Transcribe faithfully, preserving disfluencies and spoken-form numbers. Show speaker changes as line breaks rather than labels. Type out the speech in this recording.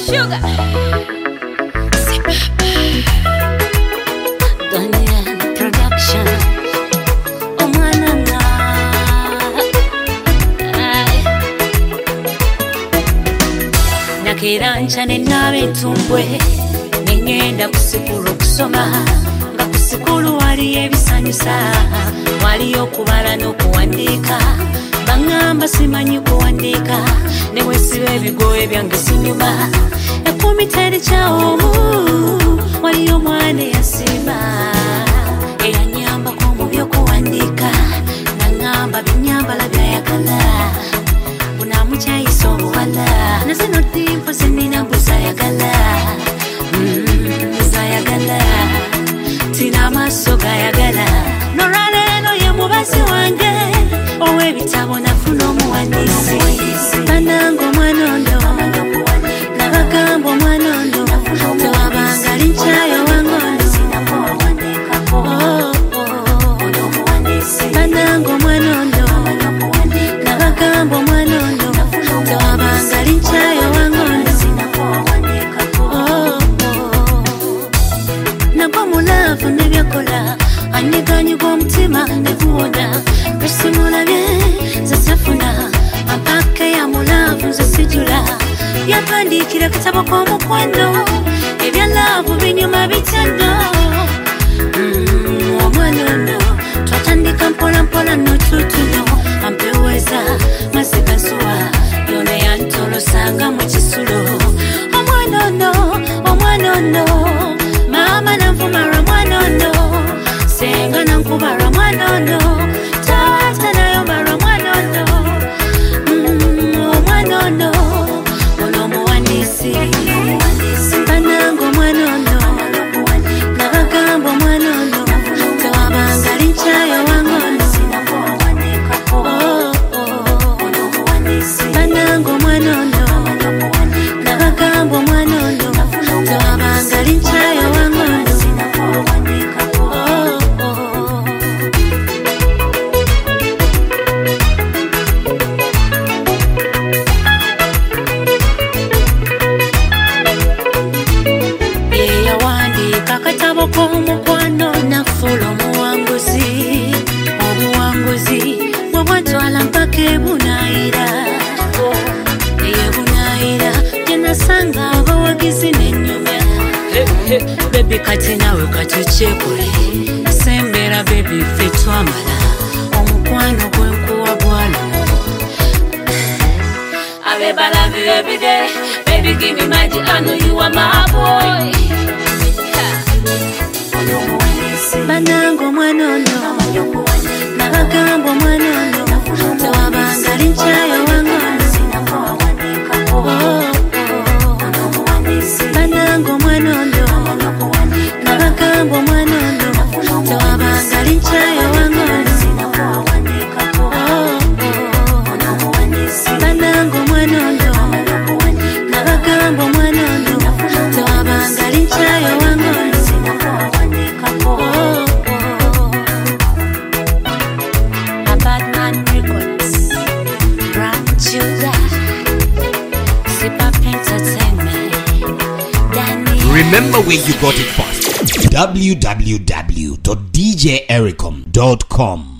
Sugar. Daniel Production. Oh manana. Nakirancha nenabe ntumbwe. Nengenda kusikulu kusoma. Nga kusikulu wali ebisanyusa. Wali okubala n'okuwandika. Bangamba simanyi kuwandika. Ne wesibe ebigoye byange sinyuma. Ekumi teri kyawomu. Wali omwana yasimba. Eyanyambako mu by'okuwandika. Nangamba binyambala byayagala. Bunamukyayisa obuwala. Naze nodimpo zenina buzayagala. Buzayagala. Tina amaaso gayagala. Noraleeno ye mubazi wange. Ow'ebitabo nafuna omuwandiisi. Banange omwanondo. Nabagamba omwanondo. Tewabanga linkyayo wangondo. Banange omwanondo. Nabagamba omwanondo. Tewabanga linkyayo wangondo. Nagwa mulaavu nebyakola. Anyiganyiga omutima neguwona. Simulabye zasafuna ampake ya mulaavu nze sijula. Yampandikira katabo k'omukwano. Ebya laavu binyuma bitendo. Omwanono twatandika mpola mpola n'otutuno. Ampeweza mazzi gasuwa yona yantolosanga mu kisulo. Omwanono omwanono maama nanvumara mwanono. Senga nankubara mwanono. Tata nayo mara mwanono. Omwanono ono muwandiisi. Banange omwanono. Nabagamba omwanono. Tewabanga linkyayo wangono. Banange omwanono. Nabagamba omwanono. Tewabanga linkyayo wangono. Akatabo k'omukwano nafula omuwanguzi. Obuwanguzi bwe bwatwala mpaka ebunaayira. Eyebunaayira gye nasanga abawagizi n'ennyumya. Bebi kati nawe katukyekule. Sembera bebi ffe twamala. Omukwano gwenkuwa gwaluma. Abe love you every day. Baby give me magic, I know you are my boy. Banange omwanono. Nabagamba omwanono. Tewabanga linkyayo wangono. Banange omwanono. Nabagamba omwanono. Tewabanga linkyayo wangono. Banange omwanono. Nabagamba omwanono. Tewabanga linkyayo wangono.
Remember where you got it first. w w w dot d j ericom dot com